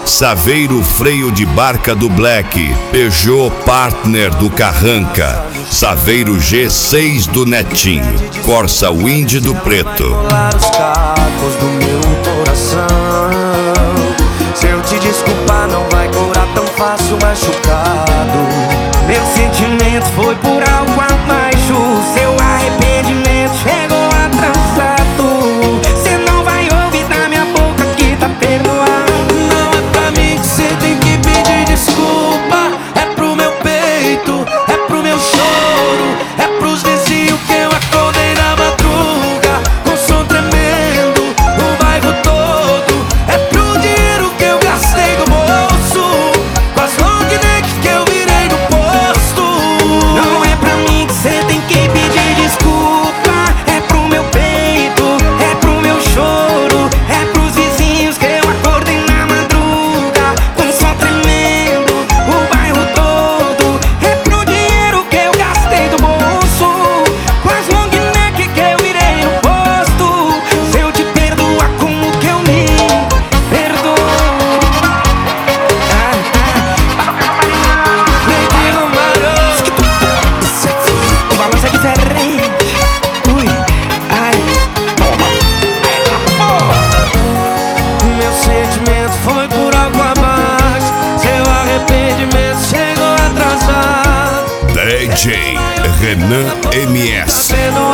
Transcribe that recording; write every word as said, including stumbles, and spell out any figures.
Saveiro freio de barca do Black, Peugeot Partner do Carranca, Saveiro G seis do Netinho, Corsa Wind do Preto. Os cacos do meu coração. Se eu te desculpar não vai curar tão fácil machucado. Meu sentimento foi por algo abaixo. Seu arrependimento chegou atrasado. Cê não vai ouvir da minha boca que tá perdoado. Não é pra mim que cê tem que pedir desculpa. É pro meu peito, é pro meu choro, é pros vizinhos que eu acordei na madruga com som tremendo, o bairro todo. É pro dinheiro que eu gastei do bolso, com as long neck que eu virei no posto. Não é pra mim que cê tem que pedir desculpa. É pro meu peito, é pro meu choro, é pros vizinhos que eu acordei na madruga com som tremendo, o bairro todo. É pro dinheiro que eu gastei do bolso, com as long neck que eu virei no posto. Se eu te perdoar, como que eu me perdoo? Ah, ah. Neguinho Maroto, o balanço é diferente. Ui, ai, toma. Meu sentimento foi por algo abaixo. Seu arrependimento chegou atrasado. D J Renan M S. Perdoado.